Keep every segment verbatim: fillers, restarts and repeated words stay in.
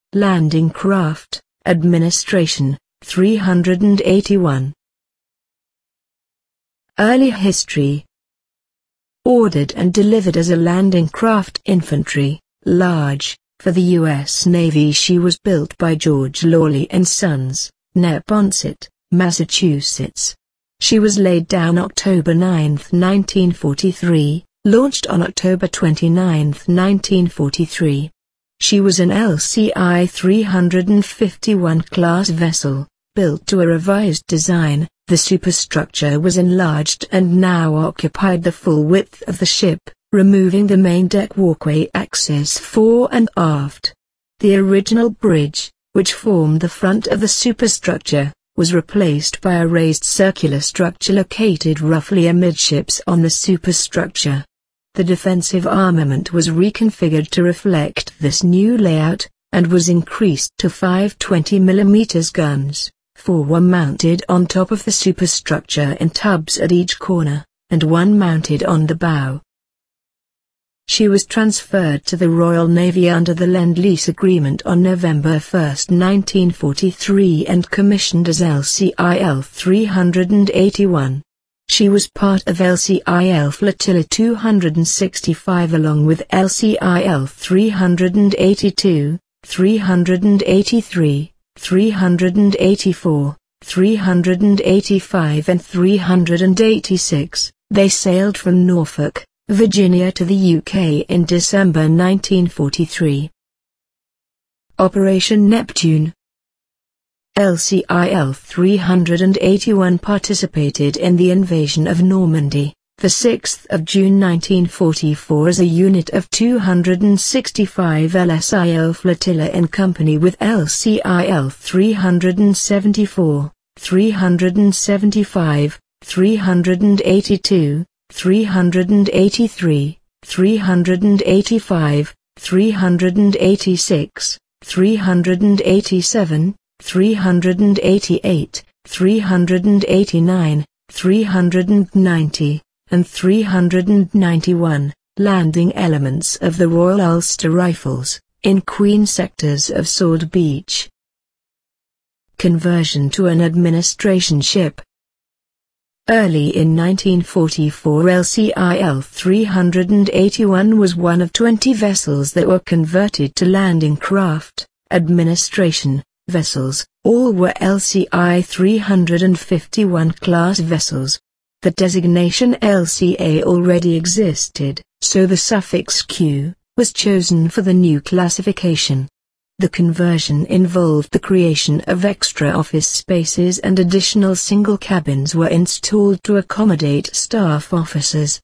Landing craft, administration, three hundred eighty-one. Early history. Ordered and delivered as a landing craft infantry, large, for the U S Navy. She was built by George Lawley and Sons, Neponset, Massachusetts. She was laid down October ninth nineteen forty-three, launched on October twenty-ninth nineteen forty-three. She was an L C I three fifty-one class vessel, built to a revised design. The superstructure was enlarged and now occupied the full width of the ship, removing the main deck walkway access fore and aft. The original bridge, which formed the front of the superstructure, was replaced by a raised circular structure located roughly amidships on the superstructure. The defensive armament was reconfigured to reflect this new layout, and was increased to five twenty millimeter guns. Four were mounted on top of the superstructure in tubs at each corner, and one mounted on the bow. She was transferred to the Royal Navy under the Lend-Lease Agreement on November first nineteen forty-three and commissioned as L C I L three eighty-one. She was part of L C I L Flotilla two hundred sixty-five along with L C I L three eighty-two, three eighty-three, three eighty-four, three eighty-five and three eighty-six. They sailed from Norfolk, Virginia to the U K in December nineteen forty-three. Operation Neptune. L C I L three eighty-one participated in the invasion of Normandy, the sixth of June nineteen forty-four as a unit of two hundred sixty-five L S I L Flotilla in company with L C I L three seventy-four, three seventy-five, three eighty-two, three eighty-three, three eighty-five, three eighty-six, three eighty-seven, three eighty-eight, three eighty-nine, three ninety, and three ninety-one, landing elements of the Royal Ulster Rifles, in Queen sectors of Sword Beach. Conversion to an administration ship. Early in nineteen forty-four L C I L three eighty-one was one of twenty vessels that were converted to landing craft, administration, vessels. All were L C I three fifty-one class vessels. The designation L C A already existed, so the suffix Q was chosen for the new classification. The conversion involved the creation of extra office spaces and additional single cabins were installed to accommodate staff officers.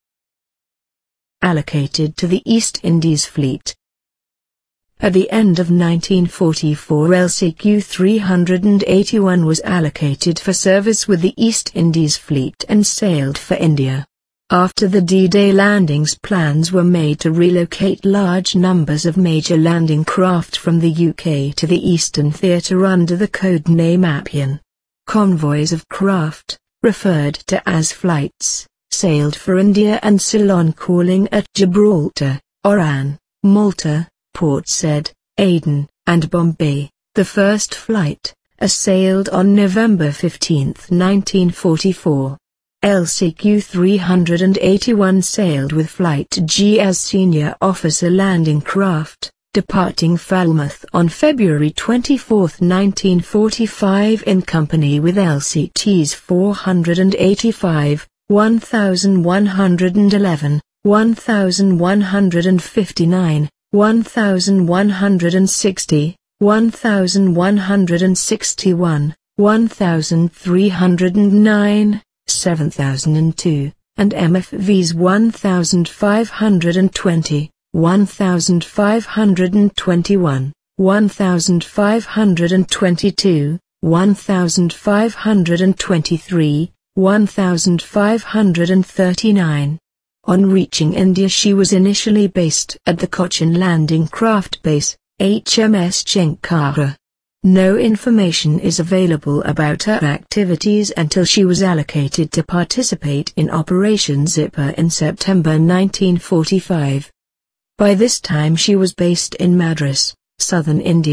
Allocated to the East Indies Fleet. At the end of nineteen forty-four L C Q three eighty-one was allocated for service with the East Indies Fleet and sailed for India. After the D-Day landings, plans were made to relocate large numbers of major landing craft from the U K to the Eastern Theatre under the code name Appian. Convoys of craft, referred to as flights, sailed for India and Ceylon, calling at Gibraltar, Oran, Malta, Port Said, Aden, and Bombay. The first flight, sailed on November fifteenth nineteen forty-four. L C Q three eighty-one sailed with Flight G as senior officer landing craft, departing Falmouth on February twenty-fourth nineteen forty-five in company with L C Ts four eighty-five, one one eleven, one one fifty-nine, one one sixty, one one sixty-one, one three oh nine, seven thousand two, and M F Vs one five twenty, one five twenty-one, one five twenty-two, one five twenty-three, one five thirty-nine. On reaching India, she was initially based at the Cochin Landing Craft Base, H M S Chenkara. No information is available about her activities until she was allocated to participate in Operation Zipper in September nineteen forty-five. By this time she was based in Madras, southern India,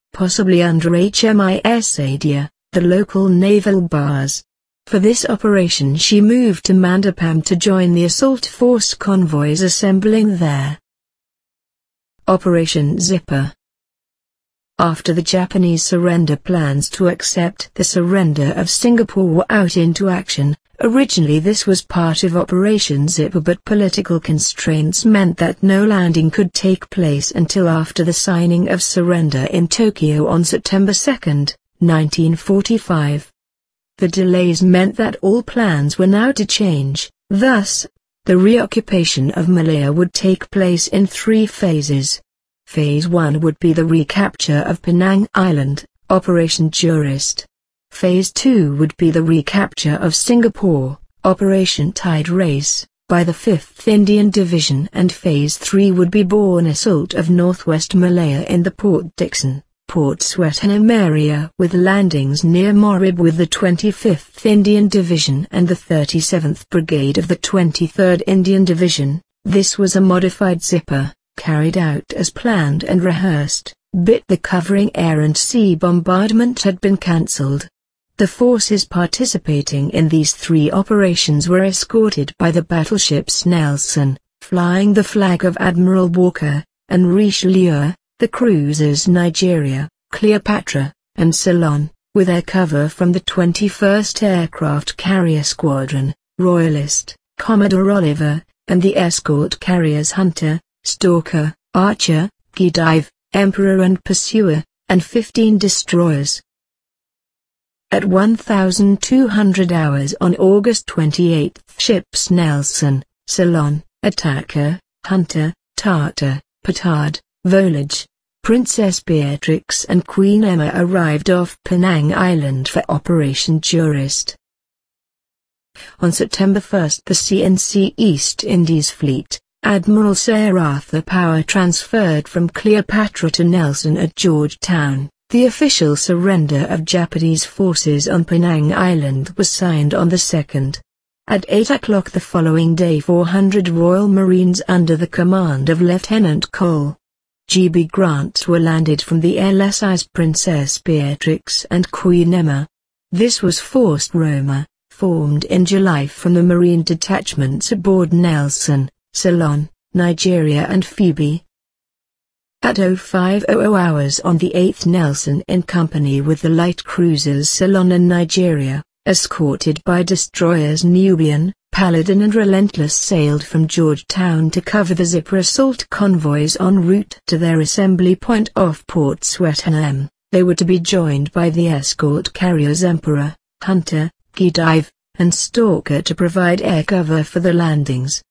possibly under H M I S Adia, the local naval base. For this operation she moved to Mandapam to join the assault force convoys assembling there. Operation Zipper. After the Japanese surrender, plans to accept the surrender of Singapore were out into action. Originally this was part of Operation Zipper, but political constraints meant that no landing could take place until after the signing of surrender in Tokyo on September second, nineteen forty-five. The delays meant that all plans were now to change. Thus, the reoccupation of Malaya would take place in three phases. Phase one would be the recapture of Penang Island, Operation Jurist. Phase two would be the recapture of Singapore, Operation Tide Race, by the fifth Indian Division, and Phase three would be Bourne assault of northwest Malaya in the Port Dickson, Port Swettenham area, with landings near Morib with the twenty-fifth Indian Division and the thirty-seventh Brigade of the twenty-third Indian Division. This was a modified Zipper, carried out as planned and rehearsed, but the covering air and sea bombardment had been cancelled. The forces participating in these three operations were escorted by the battleships Nelson, flying the flag of Admiral Walker, and Richelieu, the cruisers Nigeria, Cleopatra, and Ceylon, with air cover from the twenty-first Aircraft Carrier Squadron, Royalist, Commodore Oliver, and the escort carriers Hunter, Stalker, Archer, Gedive, Emperor and Pursuer, and fifteen destroyers. At one thousand two hundred hours on August twenty-eighth, ships Nelson, Ceylon, Attacker, Hunter, Tartar, Petard, Volage, Princess Beatrix and Queen Emma arrived off Penang Island for Operation Jurist. On September first, the C N C East Indies Fleet, Admiral Sir Arthur Power, transferred from Cleopatra to Nelson at Georgetown. The official surrender of Japanese forces on Penang Island was signed on the second. At eight o'clock the following day, four hundred Royal Marines under the command of Lieutenant Cole G B Grant were landed from the L S Is Princess Beatrix and Queen Emma. This was Force Roma, formed in July from the Marine detachments aboard Nelson, Ceylon, Nigeria and Phoebe. At oh five hundred hours on the eighth, Nelson, in company with the light cruisers Ceylon and Nigeria, escorted by destroyers Nubian, Paladin and Relentless, sailed from Georgetown to cover the Zipper assault convoys en route to their assembly point off Port Swettenham. They were to be joined by the escort carriers Emperor, Hunter, Gedive, and Stalker to provide air cover for the landings.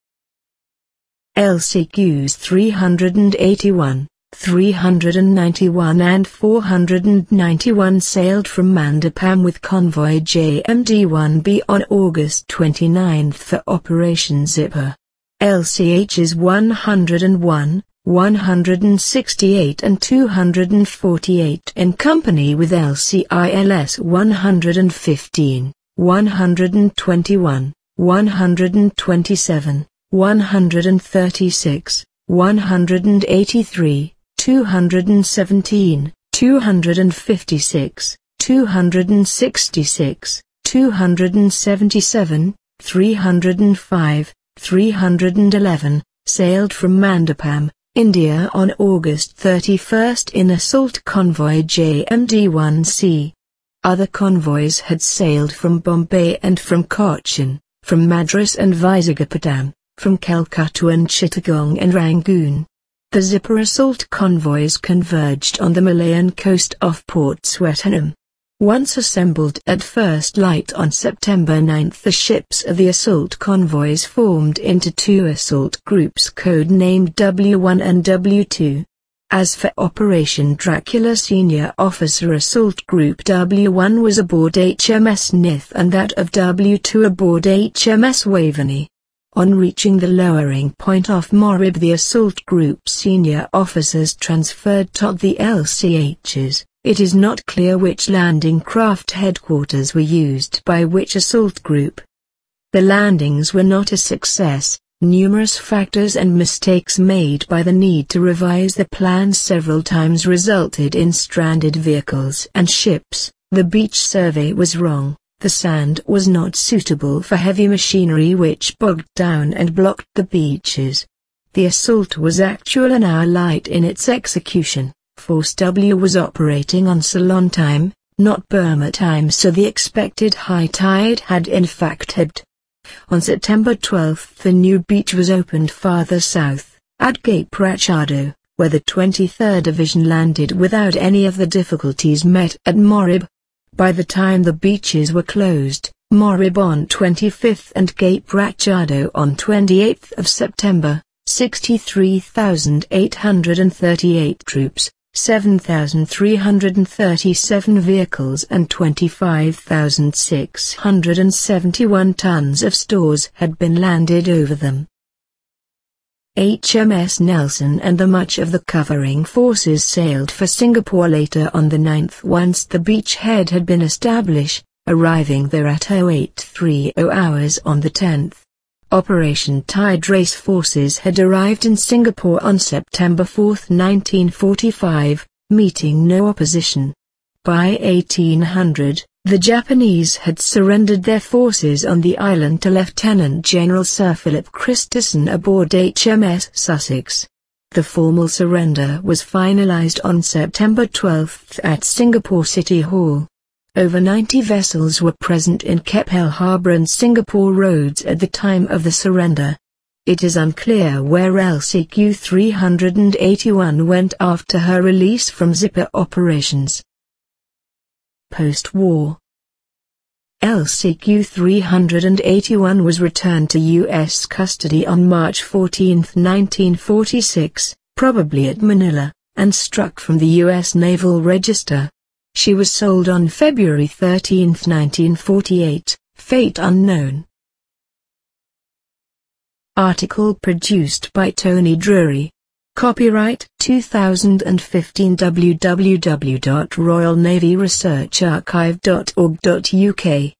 L C Qs three eighty-one, three ninety-one and four ninety-one sailed from Mandapam with convoy J M D one B on August twenty-ninth for Operation Zipper. L C Hs one oh one, one sixty-eight and two forty-eight in company with L C I L S one fifteen, one twenty-one, one twenty-seven, one thirty-six, one eighty-three, two seventeen, two fifty-six, two sixty-six, two seventy-seven, three oh five, three eleven, sailed from Mandapam, India on August thirty-first in assault convoy J M D one C. Other convoys had sailed from Bombay and from Cochin, from Madras and Visakhapatnam, from Calcutta and Chittagong and Rangoon. The Zipper assault convoys converged on the Malayan coast off Port Swettenham. Once assembled at first light on September ninth, the ships of the assault convoys formed into two assault groups code-named W one and W two. As for Operation Dracula, Senior Officer Assault Group W one was aboard H M S Nith and that of W two aboard H M S Waveney. On reaching the lowering point off Morib, the assault group senior officers transferred to the L C Hs. It is not clear which landing craft headquarters were used by which assault group. The landings were not a success, Numerous factors and mistakes made by the need to revise the plans several times resulted in stranded vehicles and ships. The beach survey was wrong, the sand was not suitable for heavy machinery which bogged down and blocked the beaches. The assault was actual an hour late in its execution. Force W was operating on Ceylon time, not Burma time, so the expected high tide had in fact ebbed. On September twelfth the new beach was opened farther south, at Cape Rachado, where the twenty-third Division landed without any of the difficulties met at Morib. By the time the beaches were closed, Morib on twenty-fifth and Cape Rachado on twenty-eighth of September, sixty-three thousand eight hundred thirty-eight troops, seven thousand three hundred thirty-seven vehicles and twenty-five thousand six hundred seventy-one tons of stores had been landed over them. H M S Nelson and the much of the covering forces sailed for Singapore later on the ninth once the beachhead had been established, arriving there at oh eight thirty hours on the tenth. Operation Tide Race forces had arrived in Singapore on September fourth nineteen forty-five, meeting no opposition. By eighteen hundred, the Japanese had surrendered their forces on the island to Lieutenant General Sir Philip Christison aboard H M S Sussex. The formal surrender was finalized on September twelfth at Singapore City Hall. Over ninety vessels were present in Keppel Harbour and Singapore roads at the time of the surrender. It is unclear where L C Q three eighty-one went after her release from Zipper operations. Post-war, L C Q three eighty-one was returned to U S custody on March fourteenth nineteen forty-six, probably at Manila, and struck from the U S Naval Register. She was sold on February thirteenth nineteen forty-eight, fate unknown. Article produced by Tony Drury. Copyright two thousand fifteen w w w dot royal navy research archive dot org dot u k